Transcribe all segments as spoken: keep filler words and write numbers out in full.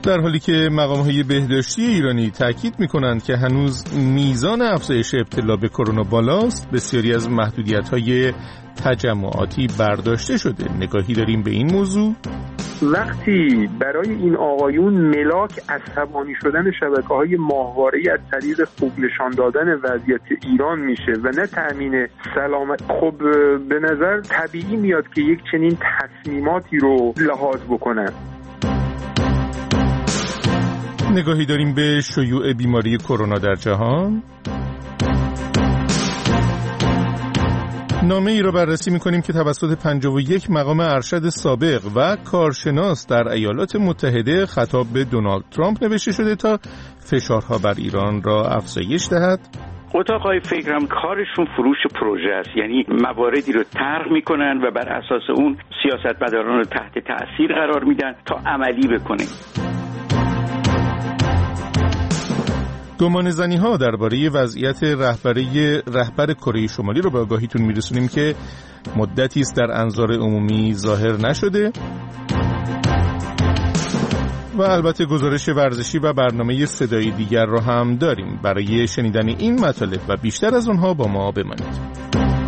در حالی که مقام‌های بهداشتی ایرانی تاکید می‌کنند که هنوز میزان افزایش ابتلا به کرونا بالاست، بسیاری از محدودیت‌های تجمعاتی برداشته شده. نگاهی داریم به این موضوع. وقتی برای این آقایون ملاک عصبانی شدن شبکه‌های ماهواره‌ای از طریق خوب نشان دادن وضعیت ایران میشه و نه تأمین سلامت، خب به نظر طبیعی میاد که یک چنین تصمیماتی رو لحاظ بکنن. نگاهی داریم به شیوع بیماری کرونا در جهان. نامه ای را بررسی می‌کنیم که توسط پنجاه و یک مقام ارشد سابق و کارشناس در ایالات متحده خطاب به دونالد ترامپ نوشته شده تا فشارها بر ایران را افزایش دهد. اتاق‌های فکرم کارشون فروش پروژه است، یعنی مواردی رو طرح می‌کنن و بر اساس اون سیاستمداران رو تحت تأثیر قرار میدن تا عملی بکنه. گمانه‌زنی‌ها درباره وضعیت رهبری رهبر کره شمالی رو به آگاهیتون میرسونیم که مدتی است در انظار عمومی ظاهر نشده. و البته گزارش ورزشی و برنامه صدایی دیگر رو هم داریم. برای شنیدن این مطالب و بیشتر از اونها با ما بمانید.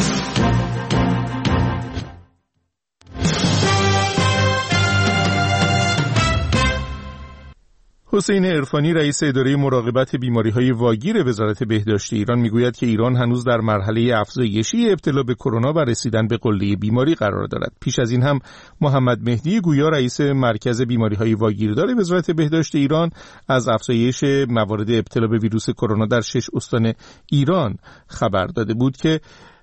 حسین عرفانی رئیس اداره مراقبت بیماری‌های واگیر وزارت بهداشت ایران میگوید که ایران هنوز در مرحله افزایشی ابتلا به کرونا و رسیدن به قله بیماری قرار دارد. پیش از این هم محمد مهدی گویا رئیس مرکز بیماری‌های واگیردار وزارت بهداشت ایران از افزایش موارد ابتلا به ویروس کرونا در شش استان ایران خبر داده بود که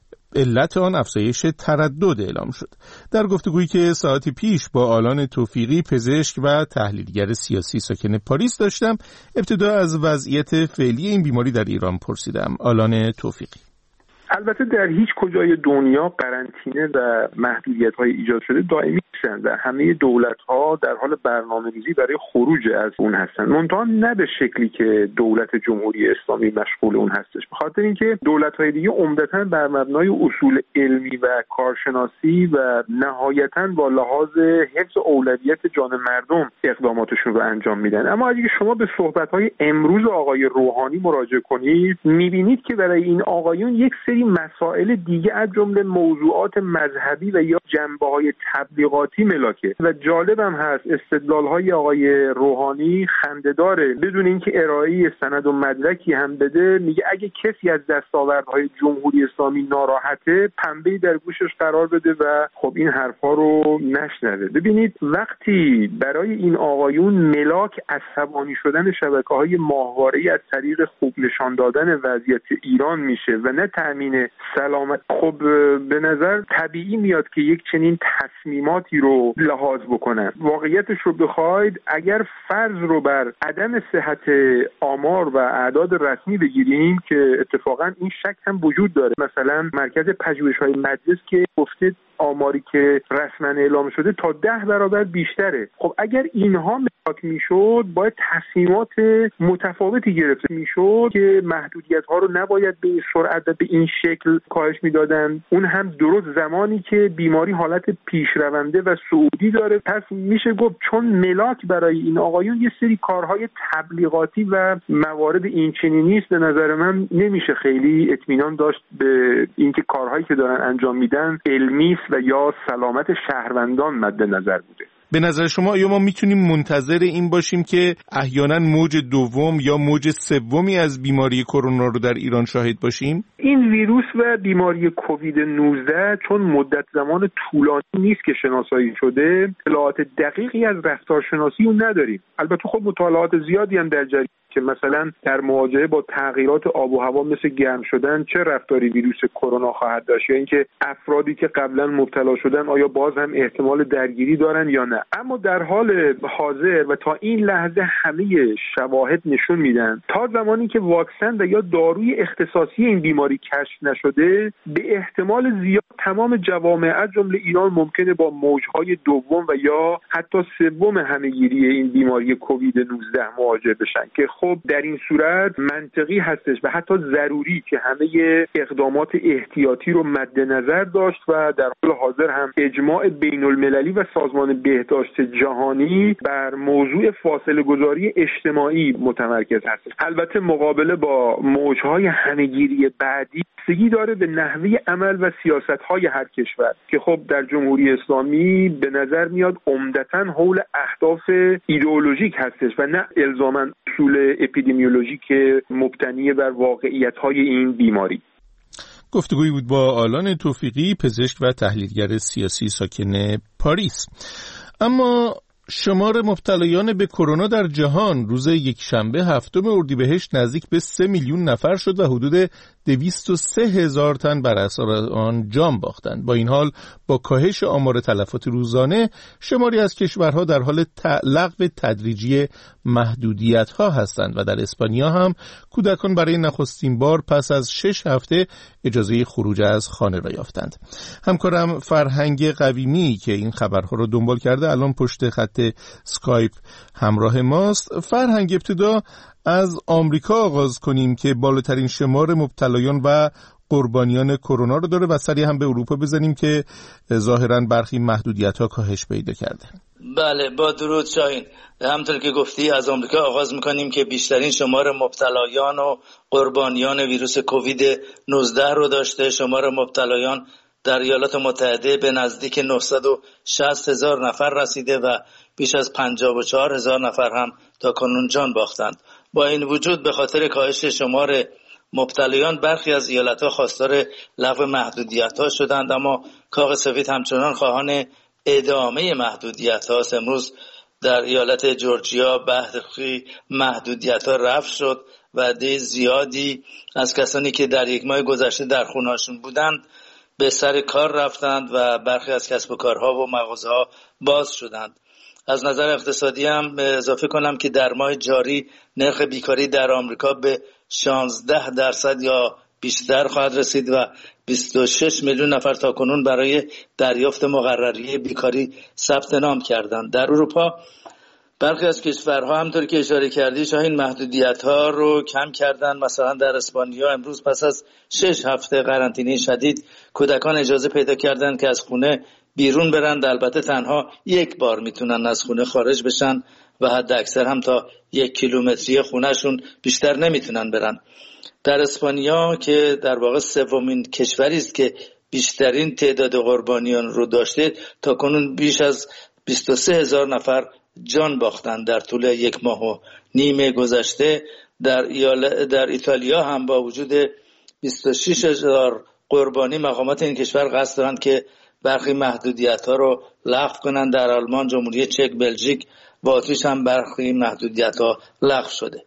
علت آن افزایش تردد اعلام شد. در گفتگویی که ساعتی پیش با آلان توفیقی پزشک و تحلیلگر سیاسی ساکن پاریس داشتم، ابتدا از وضعیت فعلی این بیماری در ایران پرسیدم. آلان توفیقی: البته در هیچ کجای دنیا قرنطینه و محدودیت‌های ایجاد شده دائمی نیستند و همه دولت‌ها در حال برنامه‌ریزی برای خروج از اون هستند، منتها نه به شکلی که دولت جمهوری اسلامی مشغول اون هستش، به خاطر اینکه دولت‌های دیگه عمدتاً بر مبنای اصول علمی و کارشناسی و نهایتاً با لحاظ حفظ اولویت جان مردم اقداماتشون رو انجام میدن. اما اگه شما به صحبت‌های امروز آقای روحانی مراجعه کنید، می‌بینید که برای این آقایون یک سری مسائل دیگه از جمله موضوعات مذهبی و یا جنبه‌های تبلیغاتی ملاکه و جالب هم هست استدلال‌های آقای روحانی خنده‌داره. بدون اینکه ارائه سند و مدرکی هم بده، میگه اگه کسی از دستاوردهای جمهوری اسلامی ناراحته پنبه‌ای در گوشش قرار بده و خب این حرفا رو نشنوه. ببینید وقتی برای این آقایون ملاک عصبانی شدن شبکه‌های ماهواره‌ای از طریق خوب نشان دادن وضعیت ایران میشه و نه تأمین سلامت، خب به نظر طبیعی میاد که یک چنین تصمیماتی رو لحاظ بکنن. واقعیتش رو بخواید، اگر فرض رو بر عدم صحت آمار و اعداد رسمی بگیریم که اتفاقا این شک هم وجود داره، مثلا مرکز پژوهش‌های مجلس که گفته آماری که رسما اعلام شده تا ده برابر بیشتره. خب اگر اینها ملاک میشد باید تصمیمات متفاوتی گرفته میشد که محدودیت‌ها رو نباید به این سرعت و به این شکل کاهش میدادن، اون هم درست زمانی که بیماری حالت پیشرونده و صعودی داره. پس میشه گفت چون ملاک برای این آقایون یه سری کارهای تبلیغاتی و موارد این چنینی است، به نظر من نمیشه خیلی اطمینان داشت به اینکه کارهایی که دارن انجام میدن علمی و یا سلامت شهروندان مد نظر بوده. به نظر شما آیا ما میتونیم منتظر این باشیم که احیانا موج دوم یا موج سومی از بیماری کرونا رو در ایران شاهد باشیم؟ این ویروس و بیماری کووید نوزده چون مدت زمان طولانی نیست که شناسایی شده، اطلاعات دقیقی از رفتارشناسی اون نداریم. البته خب مطالعات زیادی هم در جریان که مثلا در مواجهه با تغییرات آب و هوا مثل گرم شدن چه رفتاری ویروس کرونا خواهد داشت، یا اینکه افرادی که قبلا مبتلا شدن آیا باز هم احتمال درگیری دارن یا نه. اما در حال حاضر و تا این لحظه همه شواهد نشون میدن تا زمانی که واکسن و یا داروی اختصاصی این بیماری کشف نشده، به احتمال زیاد تمام جوامع از جمله ایران ممکنه با موجهای دوم و یا حتی سوم همهگیری این بیماری کووید نوزده مواجه بشن که خب خب در این صورت منطقی هستش و حتی ضروری که همه اقدامات احتیاطی رو مد نظر داشت و در حال حاضر هم اجماع بین المللی و سازمان بهداشت جهانی بر موضوع فاصله گذاری اجتماعی متمرکز هست. البته مقابله با موجهای همهگیری بعدی بستگی داره به نحوه عمل و سیاست‌های هر کشور که خب در جمهوری اسلامی به نظر میاد عمدتاً حول اهداف ایدئولوژیک هستش و نه الزاماً اصول اپیدمیولوژیک مبتنی بر واقعیت‌های این بیماری. گفتگویی بود با آلان توفیقی، پزشک و تحلیلگر سیاسی ساکن پاریس. اما شمار مبتلایان به کرونا در جهان روز یکشنبه هفتم اردیبهشت نزدیک به سه میلیون نفر شد و حدود دویست و سه هزار تن بر اثر آن جان باختند. با این حال با کاهش آمار تلفات روزانه شماری از کشورها در حال لغو تدریجی محدودیت‌ها هستند و در اسپانیا هم کودکان برای نخستین بار پس از شش هفته اجازه خروج از خانه را یافتند. همکارم فرهنگ قویمی که این خبرها را دنبال کرده الان پشت خط اسکایپ همراه ماست. فرهنگ، ابتدا از آمریکا آغاز کنیم که بالاترین شمار مبتلایان و قربانیان کرونا رو داره و سریع هم به اروپا بزنیم که ظاهراً برخی محدودیت‌ها کاهش پیدا کرده. بله، با درود شاهین. همونطور که گفتی از آمریکا آغاز میکنیم که بیشترین شمار مبتلایان و قربانیان ویروس کووید نوزده رو داشته. شمار مبتلایان در ایالات متحده به نزدیک نهصد و شصت هزار نفر رسیده و بیش از پنجاه و چهار هزار نفر هم تا کنون جان باختند. با این وجود به خاطر کاهش شمار مبتلایان برخی از ایالت‌ها خواستار لغو محدودیت‌ها شدند، اما کاخ سفید همچنان خواهان ادامه محدودیت‌هاست. امروز در ایالت جورجیا برخی محدودیت‌ها رفع شد و عده زیادی از کسانی که در یک ماه گذشته در خونه‌هاشون بودند به سر کار رفتند و برخی از کسب و کارها و مغازه‌ها باز شدند. از نظر اقتصادی هم اضافه کنم که در ماه جاری نرخ بیکاری در آمریکا به شانزده درصد یا بیشتر خواهد رسید و بیست و شش میلیون نفر تا کنون برای دریافت مقرری بیکاری ثبت نام کردند. در اروپا برخی از کشورها همطور که اشاره کردی شاهین محدودیت‌ها رو کم کردن. مثلا در اسپانیا امروز پس از شش هفته قرنطینه شدید کودکان اجازه پیدا کردند که از خونه بیرون برند. البته تنها یک بار میتونن از خونه خارج بشن و حد اکثر هم تا یک کیلومتری خونهشون بیشتر نمیتونن برن. در اسپانیا که در واقع سومین کشوری است که بیشترین تعداد قربانیان رو داشته، تا کنون بیش از بیست و سه هزار نفر جان باختند در طول یک ماه و نیم گذشته. در, ایال... در ایتالیا هم با وجود بیست و شش هزار قربانی مقامات این کشور قصد دارند که برخی محدودیت‌ها رو لغو کنند. در آلمان، جمهوری چک، بلژیک و اتریش هم برخی محدودیت‌ها لغو شده.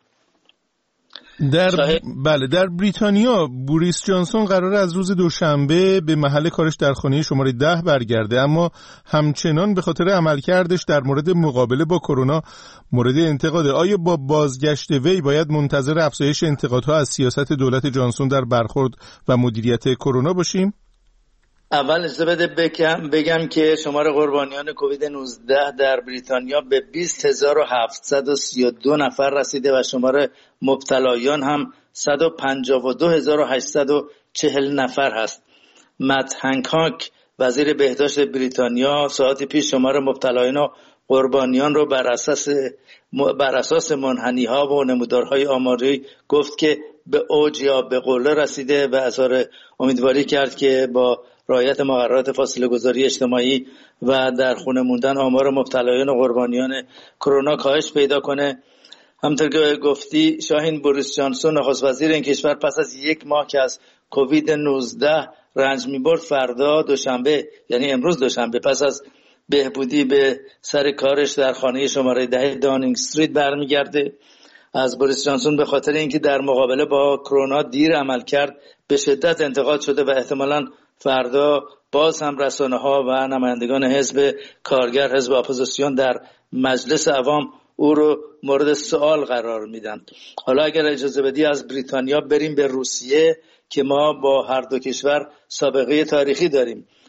در بله در بریتانیا بوریس جانسون قراره از روز دوشنبه به محل کارش در خانه شماره ده برگرده، اما همچنان به خاطر عملکردش در مورد مقابله با کرونا مورد انتقاده. آیا با بازگشت وی باید منتظر افزایش انتقادها از سیاست دولت جانسون در برخورد و مدیریت کرونا باشیم؟ اول اجازه بده بگم, بگم که شمار قربانیان کووید نوزده در بریتانیا به بیست هزار و هفتصد و سی و دو نفر رسیده و شمار مبتلایان هم صد و پنجاه و دو هزار و هشتصد و چهل نفر هست. مت هنکاک وزیر بهداشت بریتانیا ساعتی پیش شمار مبتلایان و قربانیان رو بر اساس بر اساس منحنی‌ها و نمودارهای آماری گفت که به اوج یا به قله رسیده و اظهار امیدواری کرد که با رعایت مقررات فاصله گذاری اجتماعی و در خونه موندن آمار مبتلایان و قربانیان کرونا کاهش پیدا کنه. همونطور که گفتی شاهین، بوریس جانسون نخست وزیر این کشور پس از یک ماه که از کووید نوزده رنج می‌برد فردا دوشنبه یعنی امروز دوشنبه پس از بهبودی به سر کارش در خانه شماره ده دانینگ استریت برمیگرده. از بوریس جانسون به خاطر اینکه در مقابله با کرونا دیر عمل کرد به شدت انتقاد شده و احتمالاً فردا باز هم رسانه‌ها و نمایندگان حزب کارگر، حزب اپوزیسیون در مجلس عوام او رو مورد سوال قرار میدن. حالا اگر اجازه بدی از بریتانیا بریم به روسیه که ما با هر دو کشور سابقه تاریخی داریم.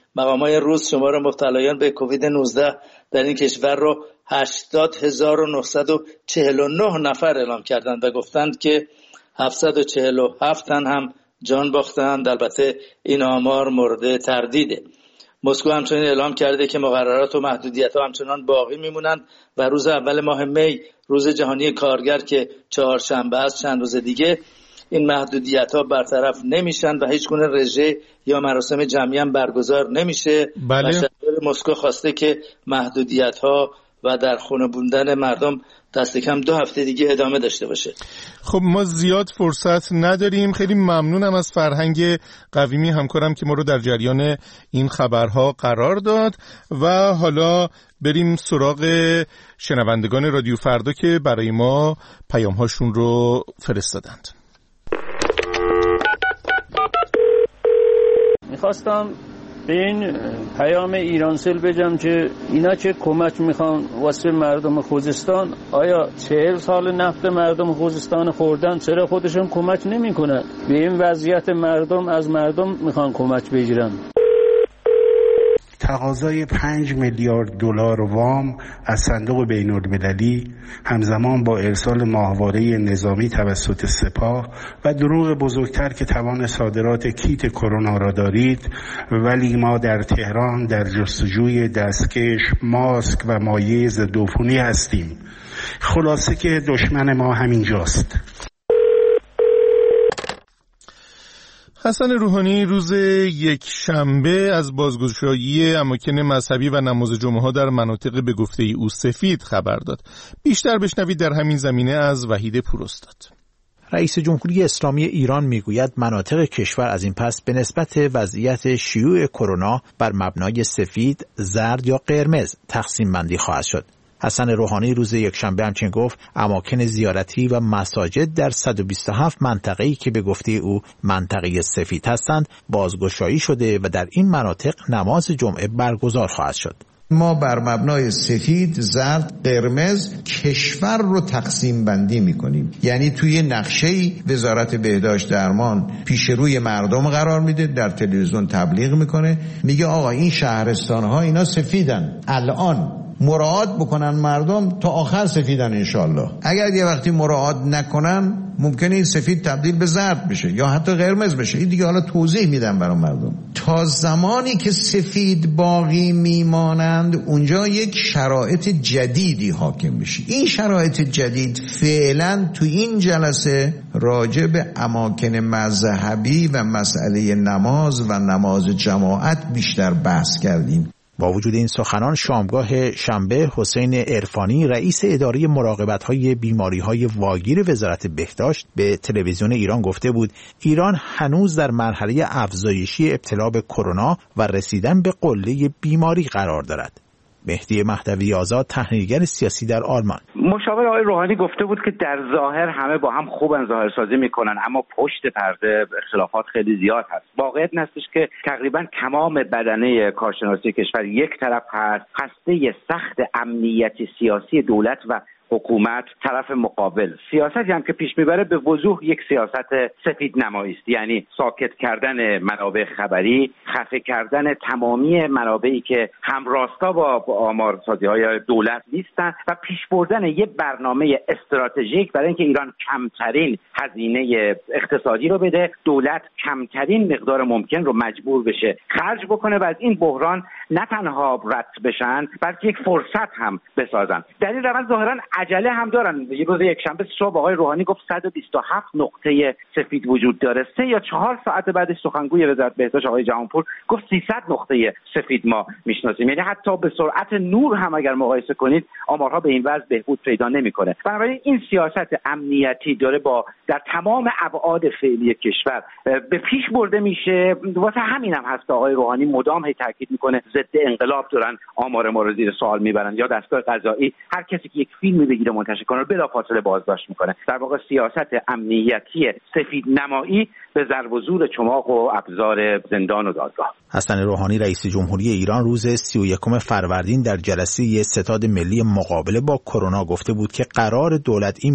مقامات روس شمار مبتلایان به کووید نوزده در این کشور رو هشتاد هزار و نهصد و چهل و نه نفر اعلام کردند و گفتند که هفتصد و چهل و هفت تن هم جان باختند. البته این آمار مورد تردیده. مسکو همچنین اعلام کرده که مقررات و محدودیت‌ها همچنان باقی میمونند و روز اول ماه می، روز جهانی کارگر که چهارشنبه است، چند روز دیگه این محدودیت‌ها برطرف نمیشن و هیچ گونه رژه یا مراسم جمعی هم برگزار نمیشه. بله. و شهر مسکو خواسته که محدودیت‌ها و در خونه بوندن مردم دست کم دو هفته دیگه ادامه داشته باشه. خب ما زیاد فرصت نداریم. خیلی ممنونم از فرهنگ قویمی همکارم که ما رو در جریان این خبرها قرار داد و حالا بریم سراغ شنوندگان رادیو فردا که برای ما پیام‌هاشون رو فرستادند. میخواستم به این پیام ایرانسل بگم که اینا که کمک میخوان واسه مردم خوزستان، آیا چهل سال نفت مردم خوزستان خوردن، چرا خودشون کمک نمیکنن؟ به این وضعیت مردم از مردم میخوان کمک بگیرن. تقاضای پنج میلیارد دلار وام از صندوق بین‌المللی همزمان با ارسال ماهواره نظامی توسط سپاه و دروغ بزرگتر که توان صادرات کیت کرونا را دارید، ولی ما در تهران در جستجوی دستکش، ماسک و مایع ضدعفونی هستیم. خلاصه که دشمن ما همینجاست. حسن روحانی روز یک شنبه از بازگشایی اماکن مذهبی و نماز جمعه ها در مناطق به گفته او سفید خبر داد. بیشتر بشنوید در همین زمینه از وحید پوراستاد. رئیس جمهوری اسلامی ایران میگوید مناطق کشور از این پس به نسبت وضعیت شیوع کرونا بر مبنای سفید، زرد یا قرمز تقسیم بندی خواهد شد. حسن روحانی روز یکشنبه همچنین گفت اماکن زیارتی و مساجد در صد و بیست و هفت منطقه‌ای که به گفته او منطقه سفید هستند بازگشایی شده و در این مناطق نماز جمعه برگزار خواهد شد. ما بر مبنای سفید، زرد، قرمز کشور رو تقسیم بندی میکنیم. یعنی توی نقشه‌ای وزارت بهداشت درمان پیش روی مردم قرار میده، در تلویزیون تبلیغ میکنه، میگه آقا این شهرستان‌ها اینا سفیدن، الان مراعات بکنن مردم تا آخر سفیدن انشالله. اگر یه وقتی مراعات نکنن ممکنه این سفید تبدیل به زرد بشه یا حتی قرمز بشه. این دیگه حالا توضیح میدم برای مردم. تا زمانی که سفید باقی میمانند اونجا یک شرایط جدیدی حاکم میشه. این شرایط جدید فعلا تو این جلسه راجع به اماکن مذهبی و مسئله نماز و نماز جماعت بیشتر بحث کردیم. با وجود این سخنان شامگاه شنبه حسین عرفانی رئیس اداره مراقبت‌های بیماری‌های واگیر وزارت بهداشت به تلویزیون ایران گفته بود ایران هنوز در مرحله افزایشی ابتلا به کرونا و رسیدن به قله بیماری قرار دارد. مهدی مهدوی آزاد تحلیلگر سیاسی در آلمان: مشاور آقای روحانی گفته بود که در ظاهر همه با هم خوبن ظاهرسازی میکنن، اما پشت پرده اختلافات خیلی زیاد هست. واقعیت هستش که تقریبا تمام بدنه کارشناسی کشور یک طرف هست، هسته سخت امنیتی سیاسی دولت و حکومت طرف مقابل. سیاستی هم که پیش میبره به وضوح یک سیاست سفید نمایی است، یعنی ساکت کردن منابع خبری، خفه کردن تمامی منابعی که همراستا با آمارسازی‌های دولت نیستن و پیش بردن یک برنامه استراتژیک برای اینکه ایران کمترین هزینه اقتصادی رو بده، دولت کمترین مقدار ممکن رو مجبور بشه خرج بکنه و از این بحران نه تنها رد بشن بلکه یک فرصت هم بسازن. در این روند ظاهرا عجله هم دارن. یه روز یکشنبه صبح آقای روحانی گفت صد و بیست و هفت نقطه سفید وجود داره. سه یا چهار ساعت بعدش سخنگوی وزارت بهداشت آقای جهانپور گفت سیصد نقطه سفید ما میشناسیم. یعنی حتی به سرعت نور هم اگر مقایسه کنید آمارها به این وضع بهبود پیدا نمیکنه. بنابراین این سیاست امنیتی داره با در تمام ابعاد فعلی کشور به پیش برده میشه. واسه همین هم هست آقای روحانی مدام هی تاکید میکنه ضد انقلاب دارن آمار ما رو زیر سوال میبرن، یا دستگاه قضایی هر کسی که یک فیلم بگیره منتشر کنه بلافاصله بازداشت میکنه. در واقع سیاست امنیتی سفید نمایی به ضرب و زور چماق و ابزار زندان و دادگاه. حسن روحانی رئیس جمهوری ایران روز سی و یکم فروردین در جلسه ستاد ملی مقابله با کرونا گفته بود که قرار دولت این بود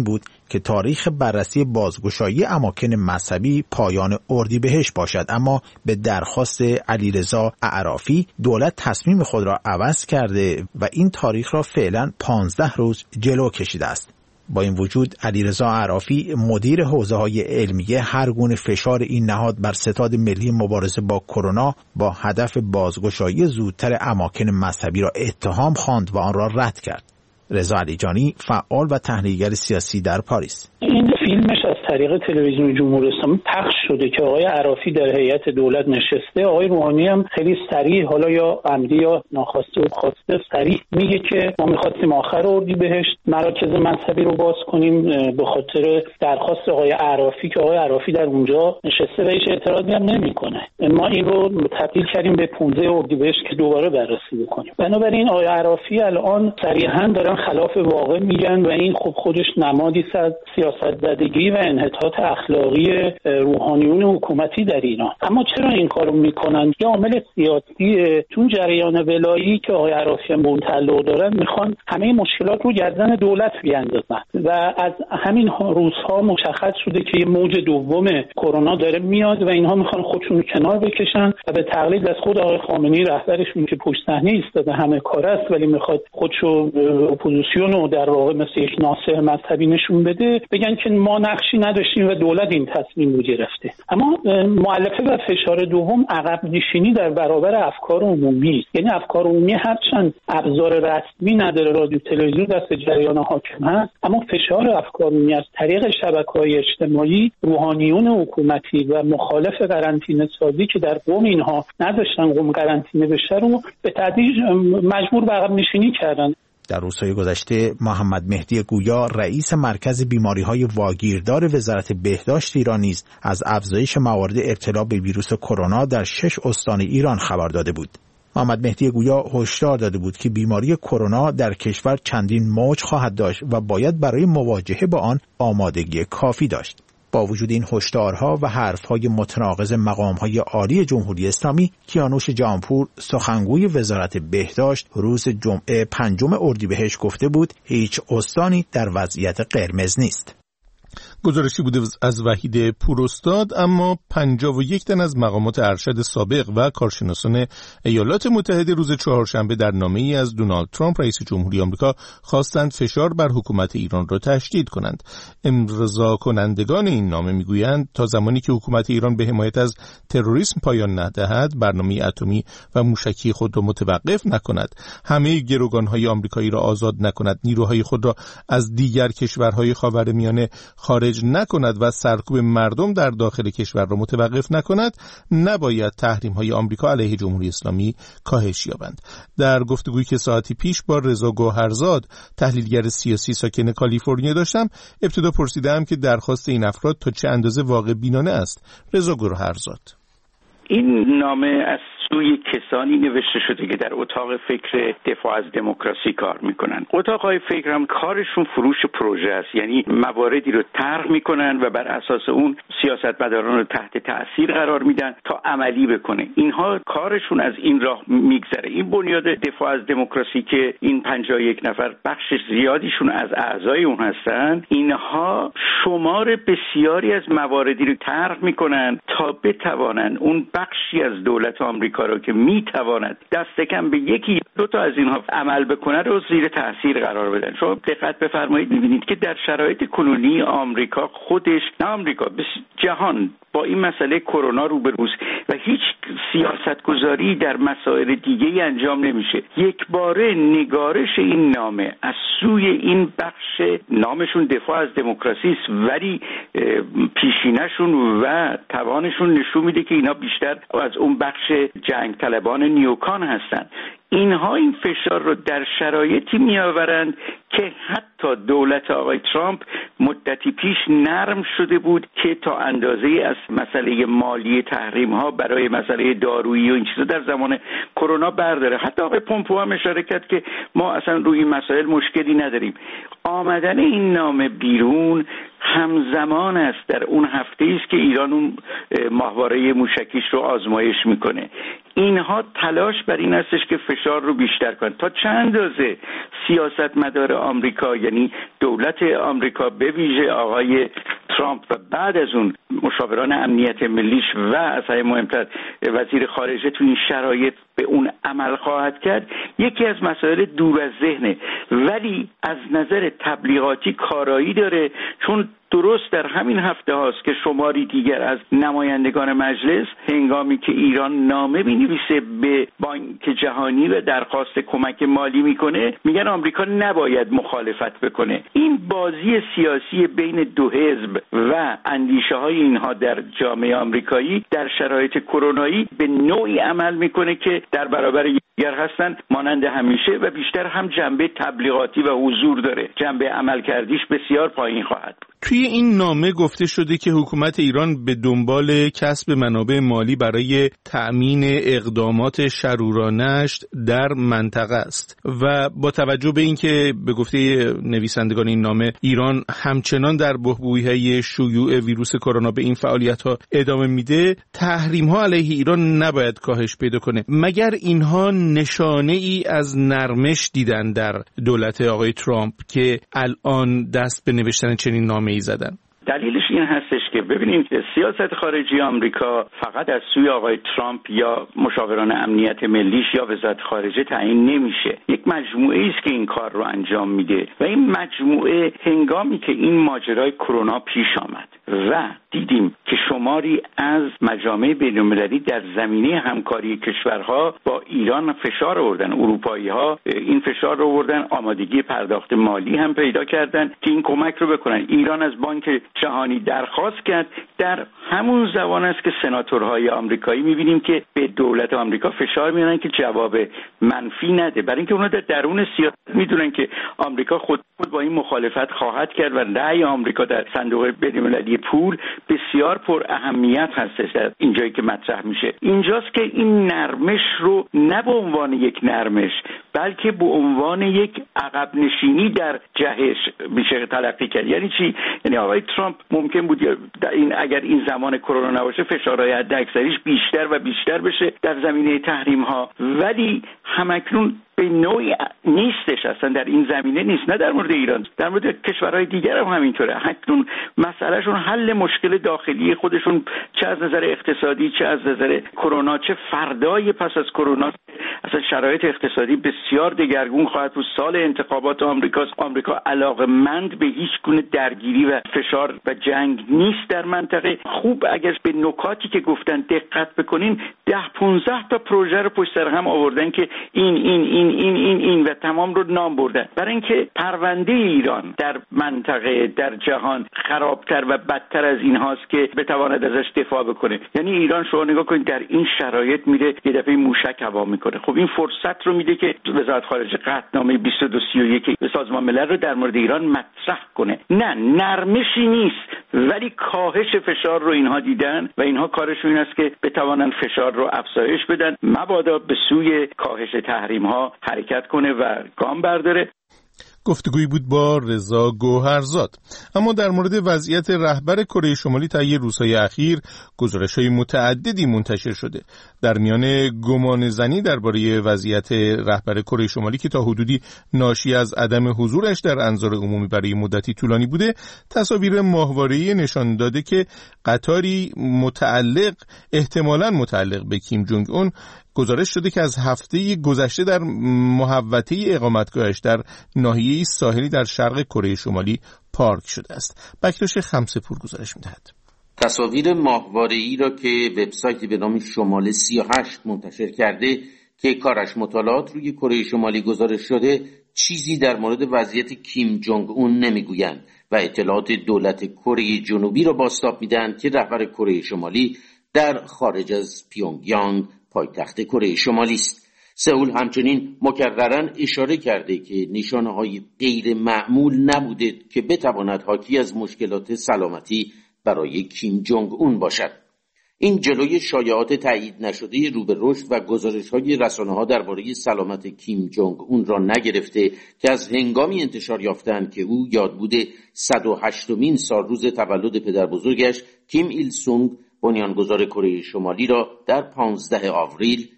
که تاریخ بررسی بازگشایی اماکن مذهبی پایان اردیبهشت باشد، اما به درخواست علیرضا اعرافی دولت تصمیم خود را عوض کرده و این تاریخ را فعلا پانزده روز جلو کشیده است. با این وجود علیرضا اعرافی مدیر حوزه‌های علمیه هر گونه فشار این نهاد بر ستاد ملی مبارزه با کرونا با هدف بازگشایی زودتر اماکن مذهبی را اتهام خواند و آن را رد کرد. رضا علیجانی فعال و تحلیلگر سیاسی در پاریس: این فیلمش از طریق تلویزیون جمهوری اسلامی پخش شده که آقای اعرافی در هیئت دولت نشسته. آقای روحانی هم خیلی صریح، حالا یا عمدی یا ناخواسته و خواسته، صریح میگه که ما می‌خواستیم آخر اردیبهشت مراکز مذهبی رو باز کنیم به خاطر درخواست آقای اعرافی که آقای اعرافی در اونجا نشسته و هیچ اعتراضی هم نمی‌کنه. ما این رو تبدیل کردیم به پانزده اردیبهشت که دوباره بررسی بکنیم. بنابراین آقای اعرافی الان صریحاً دارن خلاف واقع میگن و این خب خودش نمادی از سیاست‌زدگی و انحطاط اخلاقی روحانیون حکومتی در ایران. اما چرا این کارو میکنن؟ یه عامل سیاسی، چون جریان ولایی که آقای اعرافی هم به اون تعلق دارن میخوان همه مشکلات رو گردن دولت بیاندازن و از همین روزها مشخص شده که یه موج دوم کرونا داره میاد و اینها میخوان خودشون رو کنار بکشن و به تقلید از خود آقای خامنه‌ای رهبرشون که پشت صحنه ایستاده همه کار است ولی میخواد خودشو اپوزیسیون رو در واقع مثل یک ناصح مذهبی نشون بده، بگن که ما نقشی نداشتیم و دولت این تصمیم رو گرفته. اما مؤلفه و فشار دوم عقب نشینی در برابر افکار عمومی است. یعنی افکار عمومی هرچند ابزار رسمی نداره، رادیو تلویزیون دست جریان حاکم هست، اما فشار افکار عمومی از طریق شبکه‌های اجتماعی روحانیون حکومتی و مخالف قرنطینه سازی که در قم اینها نداشتن قم قرنطینه بشه رو به تدریج مجبور به عقب نشینی کردن. در روزهای گذشته محمد مهدی گویا رئیس مرکز بیماری‌های واگیردار وزارت بهداشت ایران نیز از افزایش موارد ابتلا به ویروس کرونا در شش استان ایران خبر داده بود. محمد مهدی گویا هشدار داده بود که بیماری کرونا در کشور چندین موج خواهد داشت و باید برای مواجهه با آن آمادگی کافی داشت. با وجود این هشدارها و حرفهای متناقض مقامهای عالی جمهوری اسلامی، کیانوش جهانپور سخنگوی وزارت بهداشت روز جمعه پنجم اردیبهشت گفته بود هیچ استانی در وضعیت قرمز نیست. گزارشی بوده از وحید پوراستاد. اما پنجاه و یک تن از مقامات ارشد سابق و کارشناسان ایالات متحده روز چهارشنبه در نامه‌ای از دونالد ترامپ رئیس جمهوری آمریکا خواستند فشار بر حکومت ایران را تشدید کنند. امضا کنندگان این نامه میگویند تا زمانی که حکومت ایران به حمایت از تروریسم پایان ندهد، برنامه اتمی و موشکی خود را متوقف نکند، همه گروگان‌های آمریکایی را آزاد نکند، نیروهای خود را از دیگر کشورهای خاورمیانه خارج نکند و سرکوب مردم در داخل کشور را متوقف نکند، نباید تحریم‌های آمریکا علیه جمهوری اسلامی کاهش یابند. در گفتگویی که ساعتی پیش با رضا گوهرزاد تحلیلگر سیاسی ساکن کالیفرنیا داشتم، ابتدا پرسیدم که درخواست این افراد تا چه اندازه واقع بینانه است. رضا گوهرزاد: این نامه از سوی کسانی نوشته شده که در اتاق فکر دفاع از دموکراسی کار میکنن. اتاقهای فکر هم کارشون فروش پروژه است، یعنی مواردی رو طرح میکنن و بر اساس اون سیاستمداران رو تحت تاثیر قرار میدن تا عملی بکنه. اینها کارشون از این راه میگذره. این بنیاد دفاع از دموکراسی که این پنجاه و یک نفر بخش زیادیشون از اعضای اون هستن، اینها شمار بسیاری از مواردی رو طرح میکنن تا بتوانن اون بخشی از دولت آمریکا رو که میتواند دست کم به یکی دو تا از اینها عمل بکنه رو زیر تاثیر قرار بدن. شما دقت بفرمایید میبینید که در شرایط کنونی آمریکا خودش، نه آمریکا، جهان با این مسئله کرونا روبروست و هیچ سیاستگذاری در مسائل دیگه انجام نمیشه. یک باره نگارش این نامه از سوی این بخش، نامشون دفاع از دموکراسی است ولی پیشینشون و توانشون نشون میده که اینا بیشتر از اون بخش جنگ طلبان نیوکان هستن. اینها این فشار رو در شرایطی میآورند که حتی دولت آقای ترامپ مدتی پیش نرم شده بود که تا اندازه از مسئله مالی تحریم ها برای مسئله دارویی و این چیزا در زمان کرونا برداره. حتی آقای پومپئو هم اشاره کرد که ما اصلا روی این مسائل مشکلی نداریم. آمدن این نامه بیرون همزمان است در اون هفته است که ایران اون ماهواره موشکیش رو آزمایش میکنه. اینها تلاش بر این هستش که فشار رو بیشتر کنن. تا چند اندازه سیاستمدار آمریکا، یعنی دولت آمریکا به ویژه آقای ترامپ و بعد از اون مشاوران امنیت ملیش و از همه مهمتر وزیر خارجه تو این شرایط به اون عمل خواهد کرد، یکی از مسائل دور از ذهنه، ولی از نظر تبلیغاتی کارایی داره، چون درست در همین هفته هاست که شماری دیگر از نمایندگان مجلس هنگامی که ایران نامه می‌نویسه به بانک جهانی و درخواست کمک مالی میکنه، میگن آمریکا نباید مخالفت بکنه. این بازی سیاسی بین دو حزب و اندیشه های اینها در جامعه آمریکایی در شرایط کرونایی به نوعی عمل میکنه که در برابر دیگر هستن مانند همیشه و بیشتر هم جنبه تبلیغاتی و حضور داره، جنبه عملکردیش بسیار پایین خواهد بود. توی این نامه گفته شده که حکومت ایران به دنبال کسب منابع مالی برای تأمین اقدامات شرورانه‌اش در منطقه است و با توجه به اینکه به گفته نویسندگان این نامه ایران همچنان در بحبوحی شیوع ویروس کرونا به این فعالیت‌ها ادامه میده، تحریم‌ها علیه ایران نباید کاهش پیدا کنه. مگر اینها نشانه ای از نرمش دیدن در دولت آقای ترامپ که الان دست به نوشتن چنین نامه‌ای زدن؟ دلیلش این هستش که ببینید سیاست خارجی آمریکا فقط از سوی آقای ترامپ یا مشاوران امنیت ملیش یا وزارت خارجه تعیین نمیشه. یک مجموعه است که این کار رو انجام میده و این مجموعه هنگامی که این ماجرای کرونا پیش آمد و دیدیم که شماری از مجامع بین‌المللی در زمینه همکاری کشورها با ایران فشار آوردن، اروپایی‌ها این فشار رو آوردن، آمادگی پرداخت مالی هم پیدا کردن که این کمک رو بکنن. ایران از بانک جهانی درخواست کرد، در همون زمان است که سناتورهای آمریکایی می‌بینیم که به دولت آمریکا فشار میارن که جواب منفی نده، برای اینکه اونها در درون سیاست میدونن که آمریکا خود با این مخالفت خواهد کرد و رأی آمریکا در صندوق بین‌المللی پول بسیار پر اهمیت هستش در اینجایی که مطرح میشه. اینجاست که این نرمش رو نه به عنوان یک نرمش بلکه به عنوان یک عقب نشینی در جهش میشه تلقی کرد. یعنی چی؟ یعنی آقای ترامپ ممکن بود این اگر این زمان کرونا نباشه فشارهای حداکثریش بیشتر و بیشتر بشه در زمینه تحریم ها، ولی همکنون به نوعی نیستش، اصلا در این زمینه نیست، نه در مورد ایران، در مورد کشورهای دیگر هم همینطوره. همکنون مسئلهشون حل مشکل داخلی خودشون، چه از نظر اقتصادی چه از نظر کرونا، چه فردای پس از کرونا اصلا شرایط اقتصادی بسیار دگرگون خواهد بود. سال انتخابات آمریکاست، آمریکا علاقه‌مند به هیچ گونه درگیری و فشار و جنگ نیست در منطقه. خوب اگر به نکاتی که گفتن دقت بکنین، ده پانزده تا پروژه رو پشت سر هم آوردن که این این این این این این و تمام رو نام بردن، برای اینکه پرونده ایران در منطقه در جهان خرابتر و بدتر از این هاست که بتواند ازش دفاع بکنه. یعنی ایران شما نگاه کنید در این شرایط میره یه دفعه موشک هوا میکنه. خب این فرصت رو میده که وزارت خارجه قطعنامه بیست و دو سی و یک سازمان ملل رو در مورد ایران مطرح کنه. نه نرمشی نیست، ولی کاهش فشار رو اینها دیدن و اینها کارشون این است که بتوانن فشار رو افزایش بدن، مبادا به سوی کاهش تحریم ها حرکت کنه و گام برداره. گفتگویی بود با رضا گوهرزاد. اما در مورد وضعیت رهبر کره شمالی طی روزهای اخیر گزارش‌های متعددی منتشر شده. در میان گمانه‌زنی درباره وضعیت رهبر کره شمالی که تا حدودی ناشی از عدم حضورش در انظار عمومی برای مدتی طولانی بوده، تصاویر ماهواره‌ای نشان داده که قطاری متعلق احتمالاً متعلق به کیم جونگ اون گزارش شده که از هفته گذشته در محوطه اقامتگاهش در ناحیه ساحلی در شرق کره شمالی پارک شده است. بکتاش خمسه‌پور گزارش می‌دهد. تصاویر ماهواره‌ای را که وبسایتی به نام شمال سی و هشت منتشر کرده که کارش مطالعات روی کره شمالی گزارش شده، چیزی در مورد وضعیت کیم جونگ اون نمیگویند و اطلاعات دولت کره جنوبی را بازتاب میدن که رهبر کره شمالی در خارج از پیونگیانگ پایتخت کره شمالی است. سئول همچنین مکررن اشاره کرده که نشانه‌های غیر معمول نبوده که بتواند حاکی از مشکلات سلامتی برای کیم جونگ اون باشد. این جلوی شایعات تایید نشده رو به رشد و گزارش‌های رسانه‌ها درباره سلامت کیم جونگ اون را نگرفته که از هنگامی انتشار یافتند که او یادبود صد و هشتمین سالروز تولد پدر بزرگش کیم ایل سونگ بنیانگذار کره شمالی را در پانزده آوریل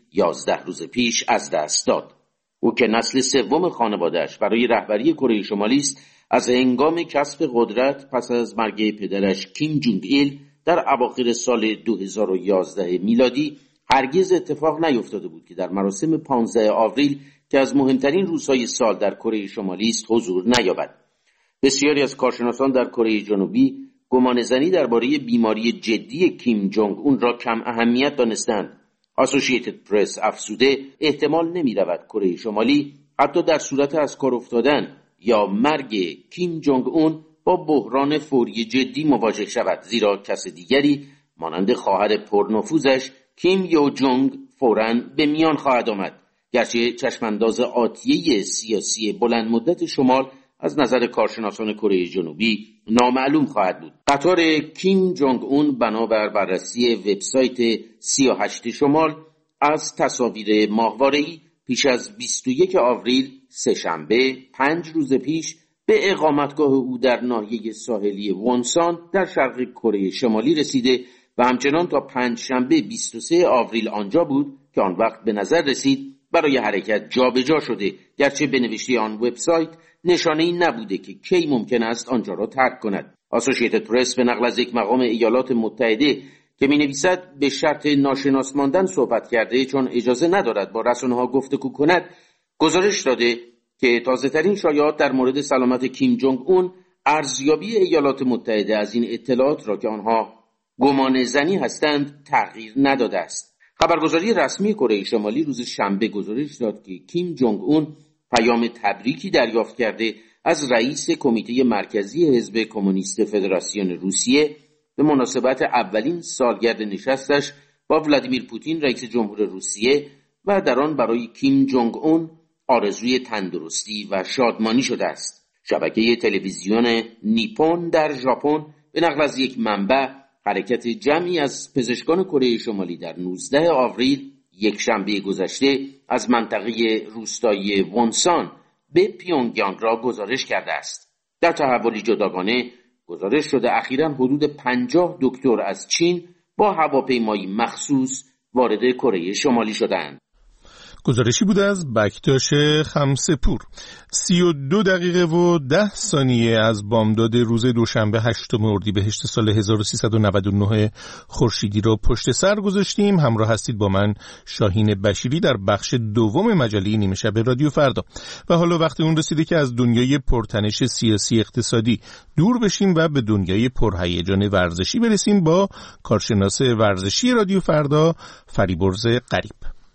یازده روز پیش از دست داد. او که نسل سوم خانواده‌اش برای رهبری کره شمالی است، از هنگام کسب قدرت پس از مرگ پدرش کیم جونگ ایل در اواخر سال دو هزار و یازده میلادی هرگز اتفاق نیفتاده بود که در مراسم پانزده آوریل که از مهمترین روزهای سال در کره شمالی است حضور نیابد. بسیاری از کارشناسان در کره جنوبی گمانه‌زنی درباره بیماری جدی کیم جونگ اون را کم اهمیت دانستند. اسوسییتد پرس افزوده احتمال نمی‌رود کره شمالی حتی در صورت از کار افتادن یا مرگ کیم جونگ اون با بحران فوری جدی مواجه شود، زیرا کس دیگری مانند خواهر پرنفوذش کیم یو جونگ فوراً به میان خواهد آمد، گرچه چشمانداز آتیه سیاسی بلند مدت شمال از نظر کارشناسان کره جنوبی نامعلوم خواهد بود. قطار کیم جونگ اون بنابر بررسی وبسایت سی و هشت شمال از تصاویر ماهواره‌ای پیش از بیست و یک آوریل سه‌شنبه پنج روز پیش به اقامتگاه او در ناحیه ساحلی وونسان در شرق کره شمالی رسیده و همچنان تا پنج شنبه بیست و سه آوریل آنجا بود که آن وقت به نظر رسید برای حرکت جابجا شده، گرچه به نوشته آن وبسایت نشانه‌ای نبوده که کی ممکن است آنجا را ترک کند. اسوسییتد پرس به نقل از یک مقام ایالات متحده که می‌نویسد به شرط ناشناس ماندن صحبت کرده چون اجازه ندارد با رسانه‌ها گفتگو کند، گزارش داده که تازه‌ترین شایعات در مورد سلامت کیم جونگ اون ارزیابی ایالات متحده از این اطلاعات را که آنها گمانه‌زنی هستند تغییر نداده است. خبرگزاری رسمی کره شمالی روز شنبه گزارش داد که کیم جونگ اون پیام تبریکی دریافت کرده از رئیس کمیته مرکزی حزب کمونیست فدراسیون روسیه به مناسبت اولین سالگرد نشستش با ولادیمیر پوتین رئیس جمهور روسیه و در آن برای کیم جونگ اون آرزوی تندرستی و شادمانی شده است. شبکه تلویزیون نیپون در ژاپن به نقل از یک منبع حرکت جمعی از پزشکان کره شمالی در نوزده آوریل یک شنبه گذشته از منطقه روستایی وونسان به پیونگیانگ را گزارش کرده است. در تحولی جداگانه گزارش شده اخیراً حدود پنجاه دکتر از چین با هواپیمایی مخصوص وارد کره شمالی شدند. گزارشی بوده از بکتاش خمسه‌پور. سی و دو دقیقه و ده ثانیه از بامداد روز دوشنبه هشتم اردیبهشت سال هزار و سیصد و نود و نه خورشیدی را پشت سر گذاشتیم. همراه هستید با من شاهین بشیری در بخش دوم مجله نیمه شب رادیو فردا و حالا وقت اون رسیده که از دنیای پرتنش سیاسی اقتصادی دور بشیم و به دنیای پرهیجان ورزشی برسیم با کارشناس ورزشی رادیو فردا فریبرز قریب.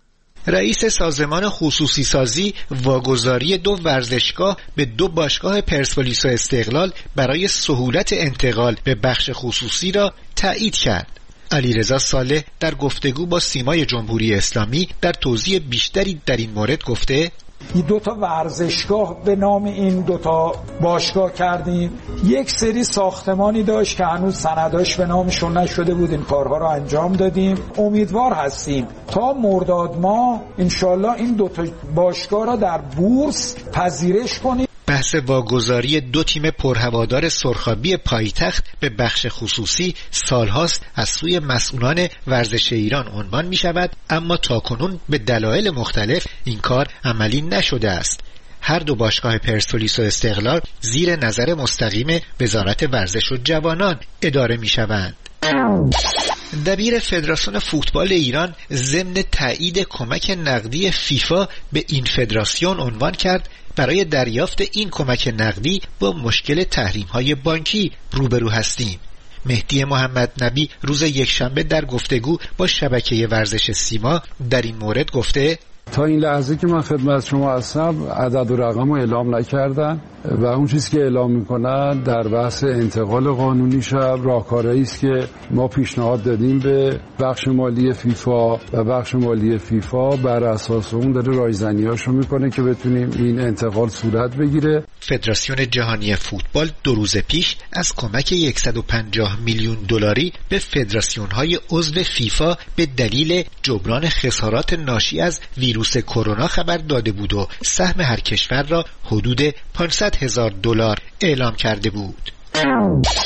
رئیس سازمان خصوصی سازی واگذاری دو ورزشگاه به دو باشگاه پرسپولیس و استقلال برای سهولت انتقال به بخش خصوصی را تایید کرد. علیرضا صالح در گفتگو با سیمای جمهوری اسلامی در توضیح بیشتری در این مورد گفته این دوتا ورزشگاه به نام این دوتا باشگاه کردیم. یک سری ساختمانی داشت که هنوز سنداش به نامشون نشده بود، این کارها رو انجام دادیم. امیدوار هستیم تا مرداد ماه انشالله این دوتا باشگاه را در بورس پذیرش کنیم. بحث واگذاری دو تیم پرهوادار سرخابی پایتخت به بخش خصوصی سالهاست از سوی مسئولان ورزش ایران عنوان می شود، اما تاکنون به دلایل مختلف این کار عملی نشده است. هر دو باشگاه پرسپولیس و استقلال زیر نظر مستقیم وزارت ورزش و جوانان اداره می شوند. دبیر فدراسیون فوتبال ایران ضمن تایید کمک نقدی فیفا به این فدراسیون عنوان کرد برای دریافت این کمک نقدی با مشکل تحریم‌های بانکی روبرو هستیم. مهدی محمد نبی روز یکشنبه در گفتگو با شبکه ورزش سیما در این مورد گفته تا این لحظه که من خدمت شما هستم عدد و رقم رو اعلام نکردن و اون چیزی که اعلام میکنن در بحث انتقال قانونی شب راهکارهایی است که ما پیشنهاد دادیم به بخش مالی فیفا و بخش مالی فیفا بر اساس اون داره رایزنیاشو میکنه که بتونیم این انتقال صورت بگیره. فدراسیون جهانی فوتبال دو روز پیش از کمک صد و پنجاه میلیون دلاری به فدراسیون‌های عضو فیفا به دلیل جبران خسارات ناشی از ویروس کرونا خبر داده بود و سهم هر کشور را حدود پانصد هزار دلار اعلام کرده بود.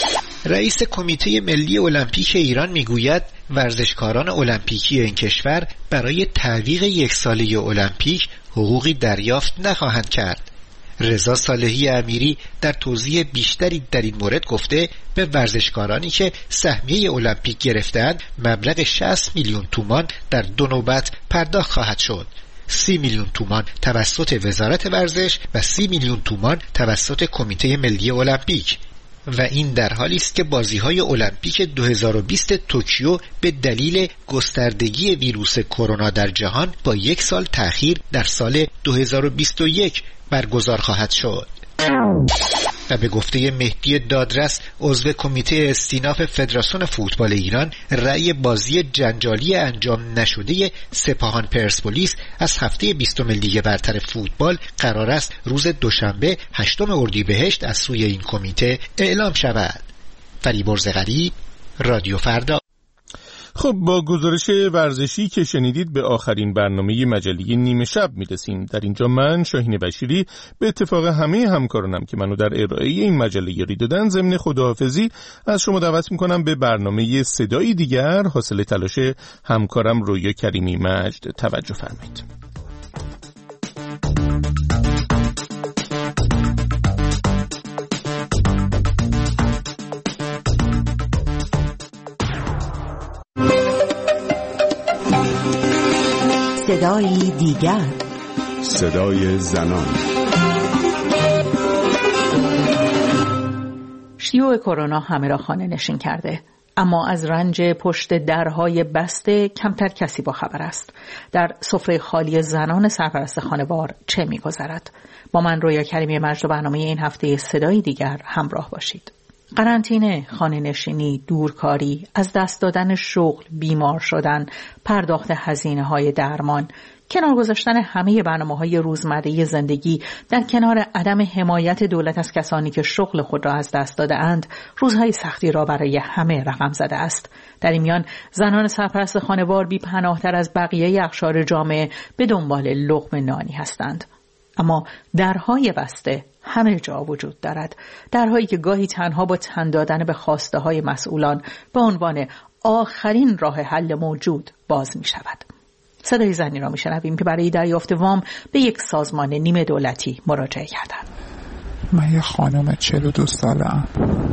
رئیس کمیته ملی المپیک ایران میگوید ورزشکاران المپیکی این کشور برای تعویق یک ساله المپیک حقوقی دریافت نخواهند کرد. رضا صالحی امیری در توضیح بیشتری در این مورد گفته به ورزشکارانی که سهمیه المپیک گرفتند مبلغ شصت میلیون تومان در دو نوبت پرداخت خواهد شد. سی میلیون تومان توسط وزارت ورزش و سی میلیون تومان توسط کمیته ملی المپیک. و این در حالی است که بازی‌های المپیک دو هزار و بیست توکیو به دلیل گستردگی ویروس کرونا در جهان با یک سال تأخیر در سال دو هزار و بیست و یک برگزار خواهد شد. و به گفته مهدی دادرس عضو کمیته استیناف فدراسیون فوتبال ایران، رأی بازی جنجالی انجام نشده سپاهان پرسپولیس از هفته بیستم لیگ برتر فوتبال قرار است روز دوشنبه هشتم اردیبهشت از سوی این کمیته اعلام شود. فریبرز غریب، رادیو فردا. خب با گزارش ورزشی که شنیدید به آخرین برنامه مجله نیمه شب میرسیم. در اینجا من شاهین بشیری به اتفاق همه همکارانم که منو در ارائه این مجله یاری دادن ضمن خداحافظی از شما دعوت میکنم به برنامه صدایی دیگر حاصل تلاش همکارم رویا کریمی مجد توجه فرمایید. صدای دیگر، صدای زنان. شیوع کرونا همه را خانه نشین کرده، اما از رنج پشت درهای بسته کمتر کسی با خبر است. در سفره خالی زنان سرپرست خانوار چه می‌گذرد؟ با من رویا کریمی مجد و برنامه این هفته صدای دیگر همراه باشید. قرنطینه، خانه نشینی، دورکاری، از دست دادن شغل، بیمار شدن، پرداخت هزینه‌های درمان، کنار گذاشتن همه برنامه‌های روزمره زندگی در کنار عدم حمایت دولت از کسانی که شغل خود را از دست داده اند، روزهای سختی را برای همه رقم زده است. در این میان زنان سرپرست خانوار بی پناه‌تر از بقیه اقشار جامعه به دنبال لقمه نانی هستند. اما درهای بسته همه جا وجود دارد، درهایی که گاهی تنها با تن دادن به خواسته های مسئولان به عنوان آخرین راه حل موجود باز می شود. صدای زنی را می شنویم که برای دریافت وام به یک سازمان نیمه دولتی مراجعه کردند. من یه خانم چهل و دو ساله‌ام،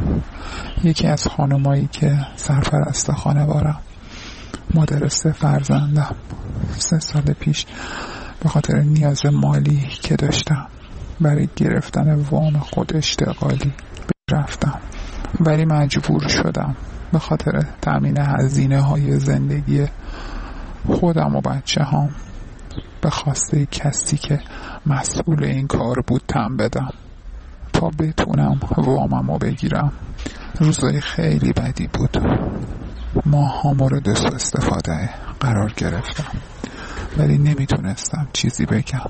یکی از خانمایی که سرپرست خانوارم، مادر سه فرزندم. سه سال پیش به خاطر نیاز مالی که داشتم برای گرفتن وام خود اشتغالی رفتم، ولی مجبور شدم به خاطر تامین هزینه های زندگی خودم و بچه هام به خواسته کسی که مسئول این کار بود تن بدم تا بتونم وامم رو بگیرم. روزای خیلی بدی بود، ماه ها مورد سوء استفاده قرار گرفتم، ولی نمیتونستم چیزی بگم.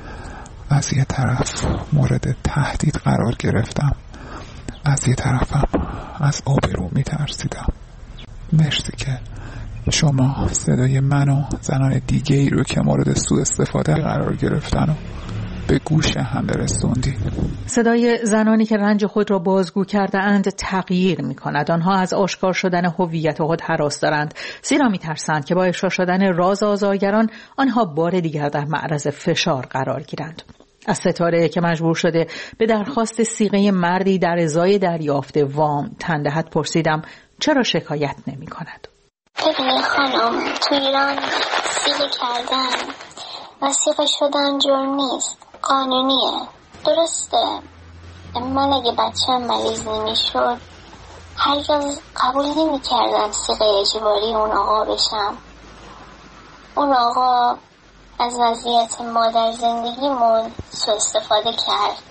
از یه طرف مورد تهدید قرار گرفتم، از یه طرفم از آبرو میترسیدم. مرسی که شما صدای من و زنان دیگه ای رو که مورد سوء استفاده قرار گرفتن و به گوش هم برسوندید. صدای زنانی که رنج خود را بازگو کرده اند تغییر می کند. آنها از آشکار شدن هویت خود هراس دارند، زیرا می ترسند که با افشا شدن راز آزارگران آنها بار دیگر در معرض فشار قرار گیرند. از ستاره که مجبور شده به درخواست صیغه مردی در ازای دریافت وام تن دهد پرسیدم چرا شکایت نمی کند؟ ببینی خانم، تو ایران صیغه کردن و صیغه شدن جرم نیست، قانونیه. درسته من اگه بچه‌م مریض نمی‌شد هرگز قبول نمی‌کردم صیغه اجباری اون آقا بشم. اون آقا از وضعیت ما در زندگیمون سوء استفاده کرد،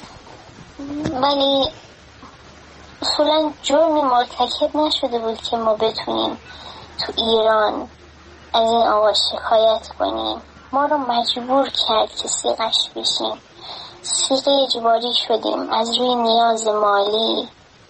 ولی اصولا جرمی مرتکب نشده بود که ما بتونیم تو ایران از این آقا شکایت کنیم. ما رو مجبور کرد که صیغش بشیم، صیغه اجباری شدیم از روی نیاز مالی.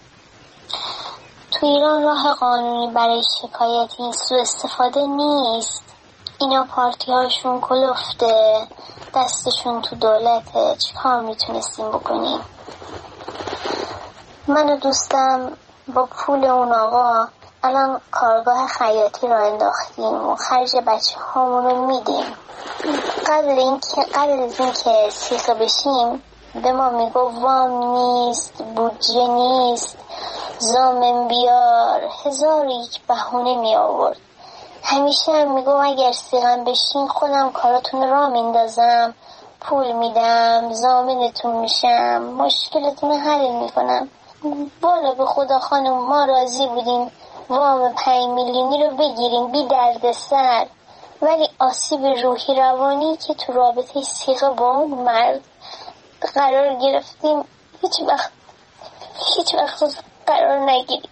تو ایران راه قانونی برای شکایت این سوء استفاده نیست. اینا پارتی هاشون کلفته، دستشون تو دولته، چی کار میتونستیم بکنیم؟ من و دوستم با پول اون آقا الان کارگاه خیاطی را انداختیم و خرج بچه هامونو میدیم. قبل اینکه قبل از اینکه سیخه بشیم به ما میگو وام نیست، بودجه نیست، زامن بیار، هزار یک بهونه می آورد. همیشه هم میگو اگر سیغم بشین خودم کاراتون را میندازم، پول میدم، زامنتون میشم، مشکلتون حل میکنم. بالا به خدا خانم ما راضی بودیم وام پنج میلیونی رو بگیریم بی درد سر، ولی آسیب روحی روانی که تو رابطه سیغه با اون مرد قرار گرفتیم هیچ وقت هیچ وقت قرار نگیریم.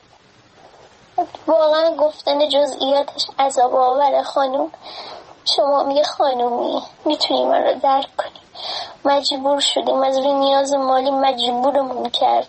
واقعا گفتن جزئیاتش عذاب آوره خانم. شما میگه خانومی میتونی من رو درک کنی. مجبور شدیم، از روی نیاز مالی مجبورمون کرد.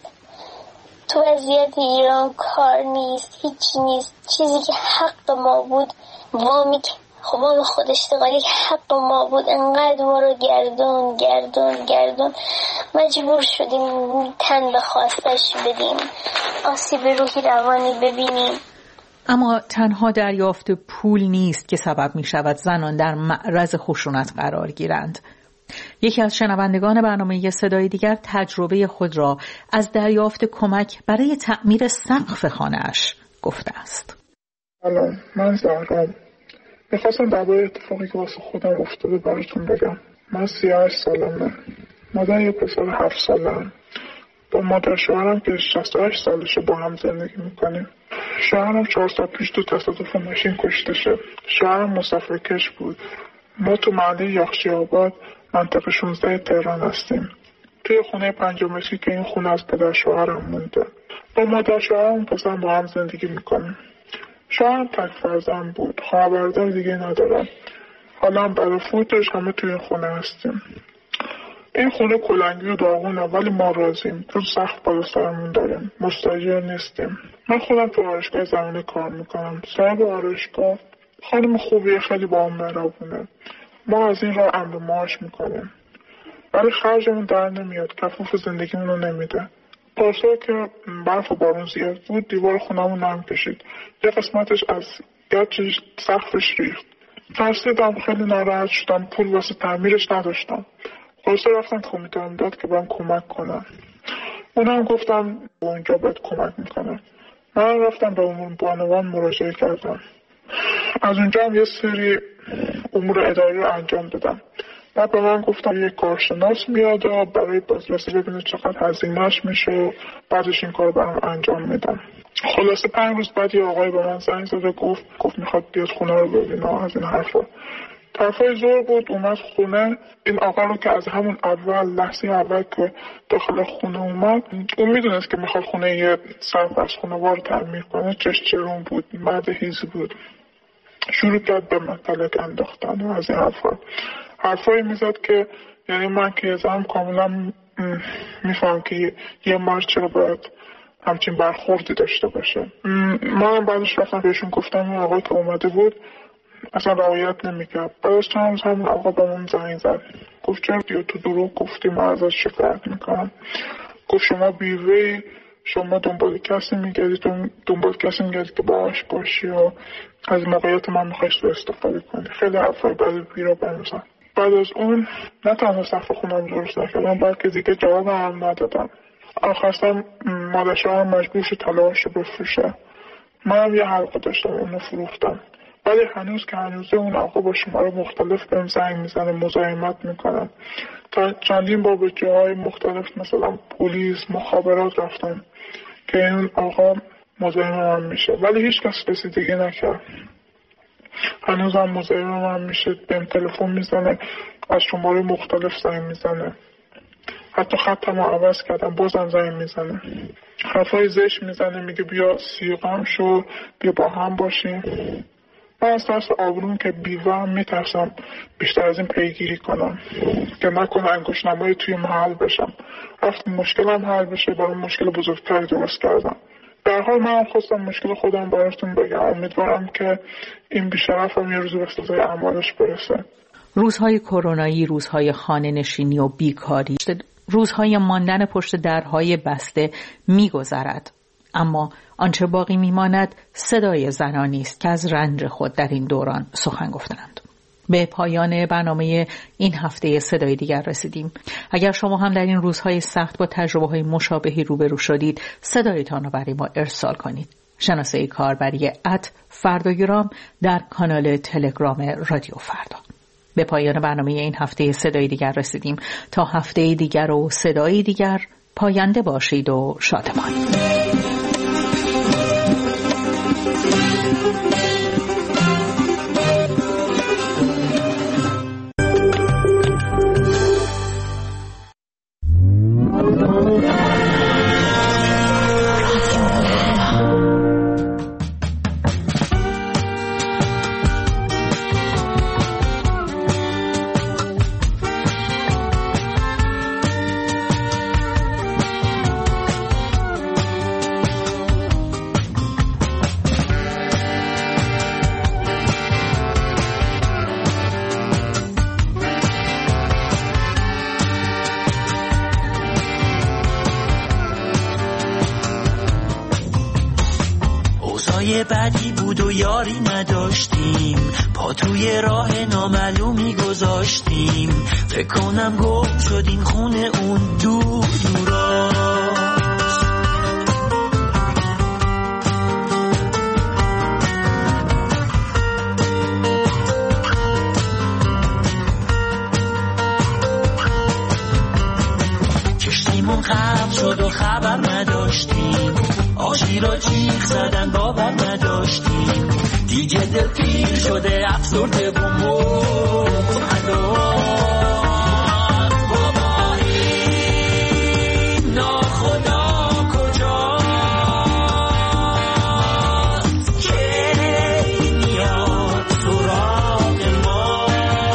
تو وضعیت ایران کار نیست، هیچ نیست. چیزی که حق ما بود وامی که خب ما به خود اشتغالی که حق ما بود انقدر ما رو گردون گردون گردون مجبور شدیم تن به خواستش بدیم، آسیب روحی روانی ببینیم. اما تنها دریافت پول نیست که سبب می شود زنان در معرض خشونت قرار گیرند. یکی از شنوندگان برنامه صدای دیگر تجربه خود را از دریافت کمک برای تعمیر سقف خانه‌اش گفته است. سلام، من زهرام. میخواستم درباره اتفاقی که واسه خودم افتاده براتون بگم. من سی و هشت سالمه. مادر یه پسر هفت سالم. با مادر شوهرم که شصت و هشت سالشه با هم زندگی میکنیم. شوهرم چهار سال پیش تو تصادف ماشین کشته شد. شوهرم مسافرکش بود. ما تو محله یاخچی آباد منطقه شانزده تهران هستیم. توی خونه پنج متری که این خونه از پدر شوهرم مونده. با مادر شوهرم پسرم با هم زندگی میکنیم. شوهرم تک فرزند بود. خواهر برادر دیگه ندارم. حالا هم برای فوتش همه توی این خونه هستیم. این خونه کلنگی و داغونه ولی ما راضیم. چون سقف بالا سرمون داریم. مستاجر نیستیم. من خودم تو آرایشگاه زمینه کار میکنم. صاحب آرایشگاه خانم خوبیه، خیلی با هم مهربونه. ما از این راه امر معاش میکنیم ولی خرجمون در نمیاد، کفاف زندگیمون رو نمیده. پارسال که برف و بارون زیاد بود دیوار خونمون نم کشید. یه قسمتش از گچش سقفش ریخت. ترسیدم، خیلی ناراحت شدم. پول واسه تعمیرش نداشتم. خلاصه رفتم کمیته امداد که برام کمک کنم. اونم گفتم اونجا باید کمک میکنم. من رفتم به امور بانوان مراجعه کردم. از اونجا هم یه سری امور اداری رو انجام دادم. بعد به من گفتم یک کارشناس میاد و برای بازرسی ببینه چقدر هزینه‌اش میشه و بعدش این کار برام انجام میدم. خلاصه پنج روز بعد یه آقای به من زنگ زد و گفت گفت میخواد بیاد خونه رو ببینه از این حرفا. طرفای زور بود، اومد خونه. این آقا رو که از همون اول لحظه اول که داخل خونه اومد اون میدونست که میخواد خونه یه سرپرست خانوار تعمیر کنه. چش چرون بود، مرد هیزی بود. شروع کرد به مطلق انداختن و از این حرفا حرفایی میزد که یعنی من که زنم کاملا میفهم که یه مرد چرا باید همچین برخوردی داشته باشه. من بعدش رفتم بهشون گفتم اون آقای که اومده بود اصلا رعایت نمیکرد. بعدش چند روز همون آقا به من زنگ زد، گفت چرا بیا تو دروغ گفتی، من ازش شکایت میکنم. گفت شما بیوه، شما دنبال کسی میگردی، دنبال کسی میگردی که باهاش باشی و از موقعیت من میخوای سوء استفاده کنی. خیلی حرفای بعد بیرا بنزن. بعد از اون نه تنها سقف خونم درست نکردم بلکه دیگه جواب هم ندادم. آخرستم مادر شوهرم مجبور شد طلاهاشو بفروشه. منم یه حلقه داشتم اونو فروختم. ولی هنوز که هنوزه اون آقا با شماره مختلف بهم زنگ میزنه، مزاحمت میکنم. تا چندین بار به جاهای مختلف مثلا پلیس، مخابرات رفتم که این آقا مزاحم من میشه ولی هیچ کس رسیدگی نکرد. هنوز هم مزاحم من میشه، بهم تلفن میزنه، از شماره مختلف زنگ میزنه. حتی خطم رو عوض کردم بازم زنگ میزنه، حرفای زشت میزنه، میگه بیا سیغم شو، بیا با هم باشیم. من از ترس آبروم که بیوهم میترسم بیشتر از این پیگیری کنم که نکنه انگشت‌نمایی توی محل بشم. رفتم مشکلم حل بشه، برای مشکل بزرگتری درست کردم. در حال من خواستم مشکل خودم براتون بگم. امیدوارم که این بیشرفم یه روز به سزای اعمالش برسه. روزهای کرونایی، روزهای خانه نشینی و بیکاری، روزهای ماندن پشت درهای بسته میگذرد. اما آنچه باقی میماند صدای زنانی است که از رنج خود در این دوران سخن گفتند. به پایان برنامه این هفته صدای دیگر رسیدیم. اگر شما هم در این روزهای سخت با تجربه های مشابهی روبرو شدید، صدایتان را برای ما ارسال کنید. شناسه کاربری ات فرداگرام در کانال تلگرام رادیو فردا. به پایان برنامه این هفته صدای دیگر رسیدیم. تا هفته دیگر و صدای دیگر، پاینده باشید و شادمان. بعدی بود و یاری نداشتیم، پا توی راه نامعلومی گذاشتیم، فکر کنم گم شدیم خونه اون دور دوراست. کشتیمون غرق شد و خبر نداشتیم، آشی را جیغ زدن باور نداشتیم، دیگه دل پیر شده افسرده و مبتلا. بابا این ناخدا کجاست که میاد سراغ ما؟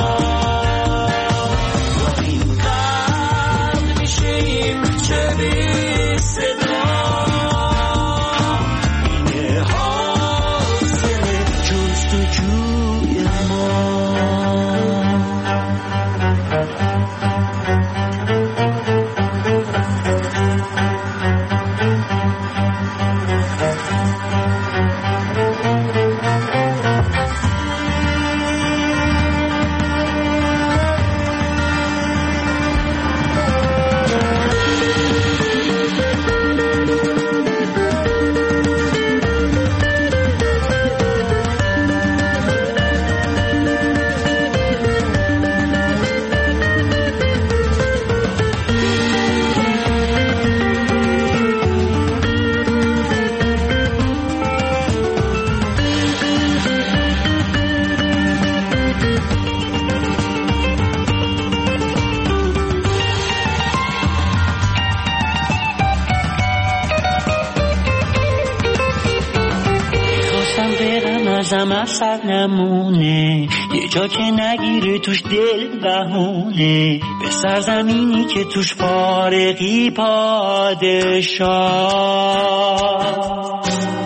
با این قلب میشیم چه بی صدا. ازم اثر نمونه، یه جا که نگیره توش دل بهونه، به سرزمینی که توش فارغی پادشاه.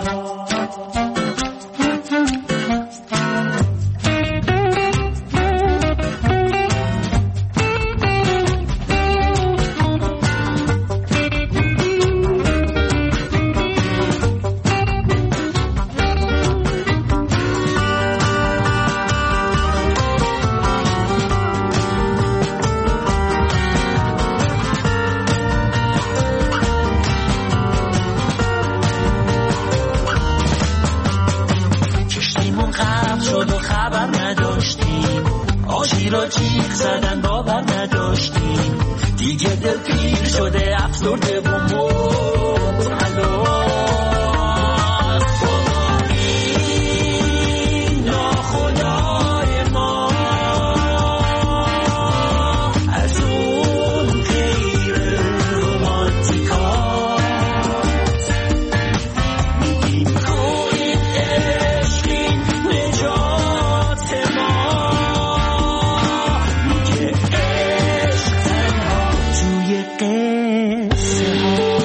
جیغ زدن باور نداشتیم، دیگه دل پیر شده افسرده و مبتلا. این ناخدای ما از اون غیر رومانتیکاست، میگیم کوین عشقین نجات ما. عشق تنها توی قصه ها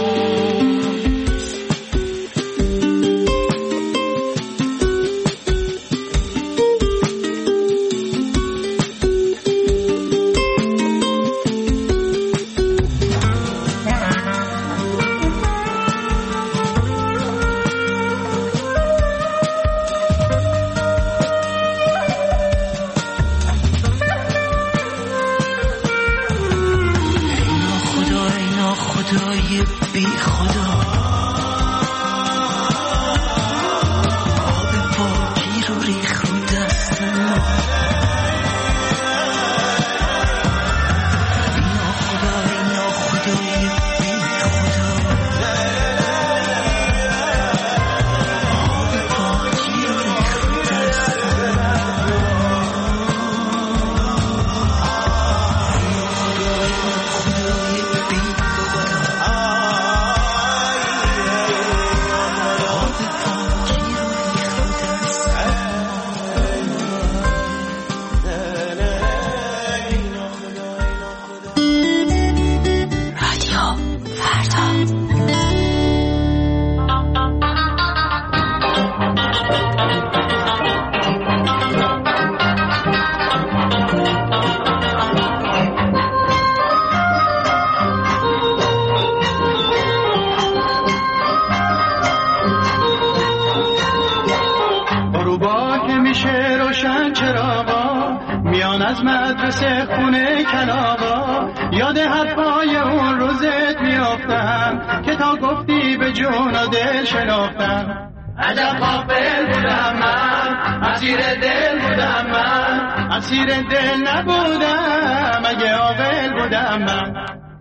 ناخدای بی خدا آب پاکی رو ریخ رو دست ما ناخدای ناخدای بی خدا آب پاکی رو ریخ رو دست از مدرسه خونه کلاغا یاد حرفای اون روزت میافتم که تا گفتی به جون و دل شناختم. عجب غافل بودم من، اسیر دل بودم من، اسیر دل نبودم اگه عاقل بودم من.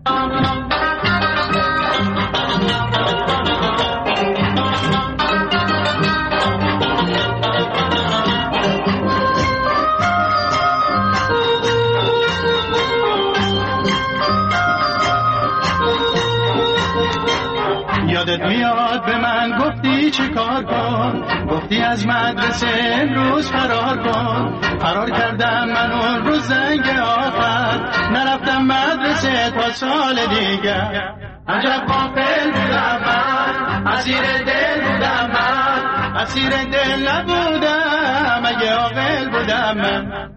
یادت میاد به من گفتی چه کار کن، گفتی از مدرسه امروز فرار کن. فرار کردم من اون روز زنگ آخر، نرفتم مدرسه تا سال دیگر. عجب غافل بودم من، اسیر دل بودم من، اسیر دل نبودم اگه عاقل بودم من.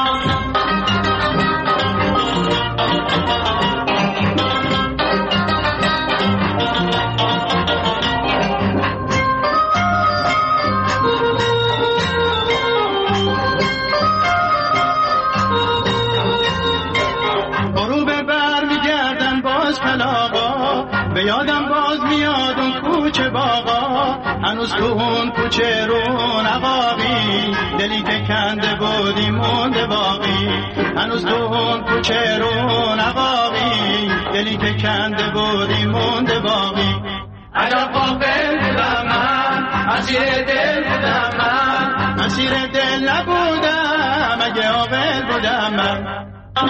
به یادم باز میاد اون کوچه باغا، هنوز تو اون کوچه رو نقابی، دلی که کنده بودی مونده باقی. هنوز تو اون کوچه رو نقابی، دلی که کنده بودی مونده باقی. عجب غافل بودم من، اسیر دل بودم من، اسیر دل نبودم اگه عاقل بودم من.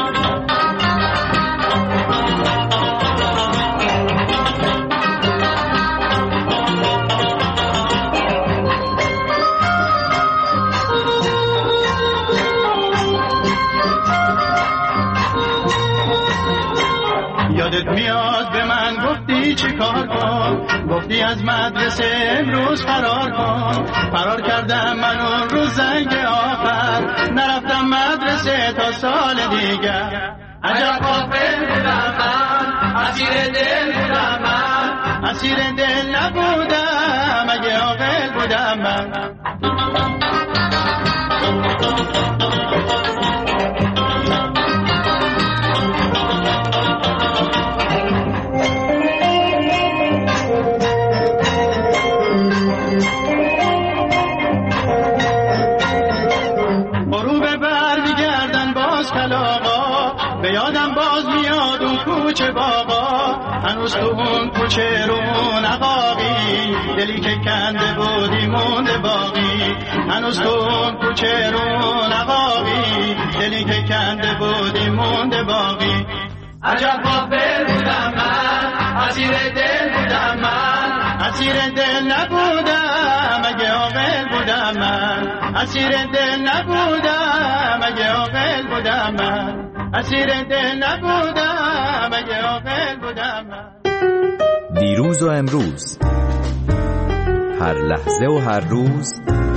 یادت میاد به من گفتی چی کار کن، گفتی از مدرسه امروز فرار کن. فرار کردم من اون روز زنگ آخر، نرفتم مدرسه تا سال دیگر. عجب غافل بودم من، اسیر دل بودم من، اسیر دل نبودم اگه عاقل بودم من. به یادم باز میاد اون کوچه باغا، هنوز تو اون کوچه رو نقابی، دلی که کنده بودی مونده باقی. هنوز تو اون کوچه رو نقابی، دلی که کنده بودی مونده باقی. عجب غافل بودم من، اسیر دل بودم من، اسیر دل نبودم اگه عاقل بودم من. اسیر دل نبودم اگه عاقل بودم من، اسیر دل نبودم اگه عاقل بودم من. دیروز و امروز، هر لحظه و هر روز،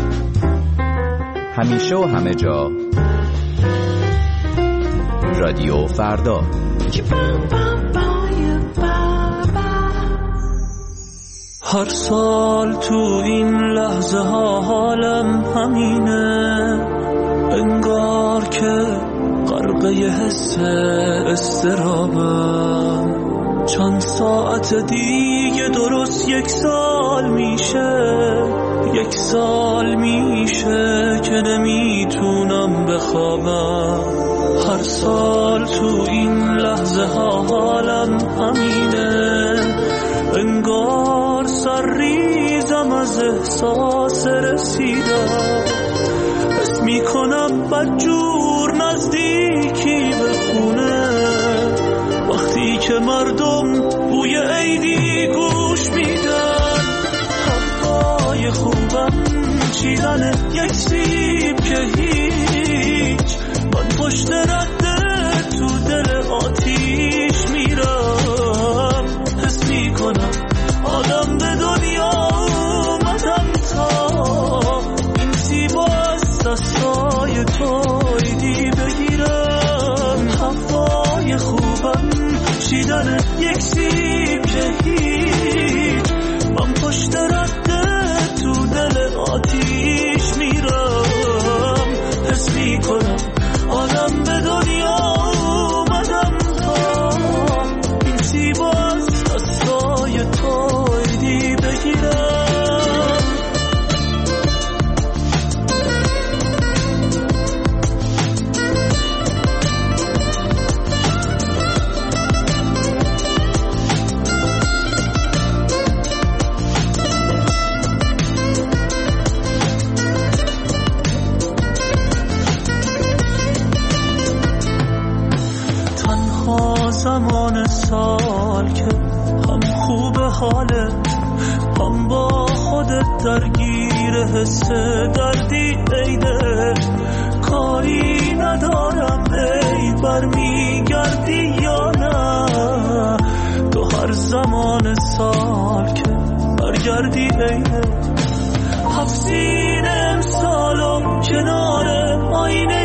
همیشه و همه جا، رادیو فردا. هر سال تو این لحظه ها حالم همینه، انگار که غرقه حس استرابم. چند ساعت دیگه درست یک سال میشه، یک سال میشه که نمیتونم بخوابم. هر سال تو این لحظه ها حالم همینه، انگار سر ریزم از احساس رسیدم. حس میکنم بدجور نزدیکی به خونه، وقتی که مردم بوی عیدی گوش میدن. هوای خوبم چیدن یک سیب که هیچ، من پشت رده تو دل آتیش میرم. حس میکنم آدم به دنیا اومدم تا این سیب از دستای تو عیدی بگیرم. هوای خوبم چیدن یک سیب که هیچ، من پشت رده تو دل آتیش میرم. حس میکنم آدم به دنیا اومدم تا این سیب از دستای تو عیدی بگیرم. زمان سال که هم خوب حاله، هم با خودت درگیر حس دردی عیده. کاری ندارم عید برمیگردی یا نه، تو هر زمان سال که برگردی عیده. هفتین امسالم کنار آینه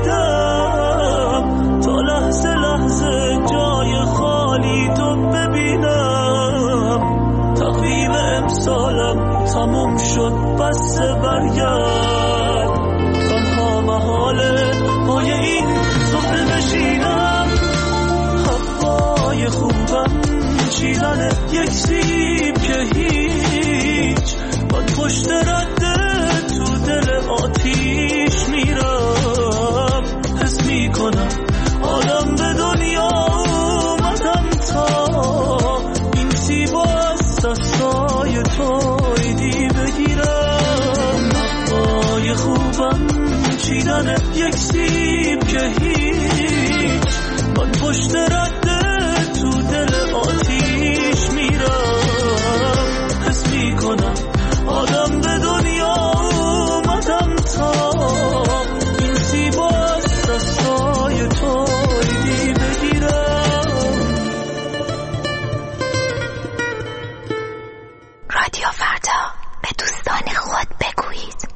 چیدم تا لحظه لحظه جای خالی تو ببینم. تقویم امسالم تموم شد بس برگرد، تنها محاله پای این سفره بشینم. هوای خوبم چیدن یک سیب که هیچ، من پشت رده تو دل آتیش میرم. حس میکنم آدم به دنیا اومدم تا این سیب از دستای تو عیدی بگیرم. هوای خوبم چیدن یک سیب که هیچ، من پشت رده تو دل آتیش میرم. حس میکنم آدم به دنیا اومدم تا این سیب از دستای تو عیدی بگیرم. رادیو فردا، به دوستان خود بگویید.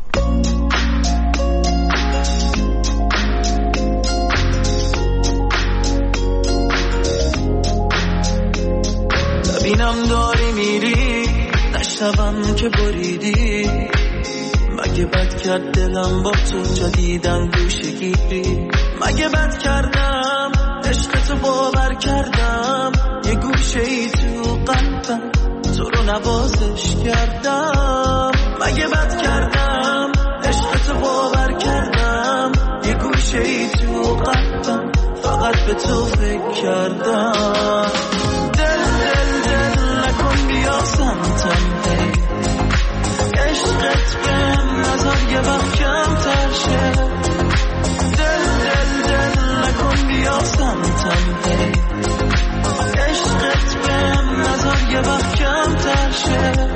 ببینم داری میری، نشنوم که بریدی. مگه بد کرد دلم با تو جدیدن گوشه گیری؟ مگه بد کردم عشقتو باور کردم، یه گوشه ای تو قلبم تو رو نوازش کردم. مگه بد کردم عشقتو باور کردم، یه گوشه ای تو قلبم فقط به تو فکر کردم. دل دل دل نکن بیا سمتم، عشقت بهم نظر یه وقت کمتر شه. دل دل دل نکن بیا سمتم، عشقت بهم نظر یه وقت کمتر شه.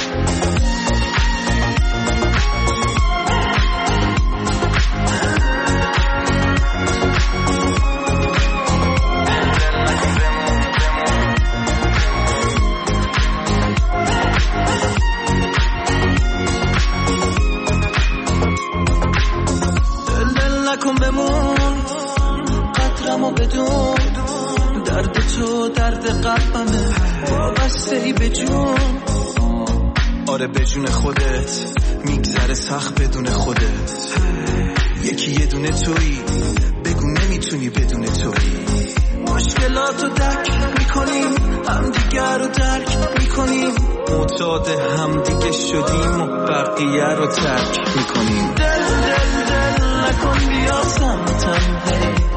نکن بمون قدرمو بدون، درد تو درد قلبمه وابسته ای به جون. آره به جون خودت میگذره سخت بدون خودت. یکی یه دونه تویی، بگو نمیتونی بدون تویی. مشکلاتو دک میکنی معتاد همدیگه شدیم و بقیه رو ترک میکنیم. دل دل دل نکن بیا سمتم هی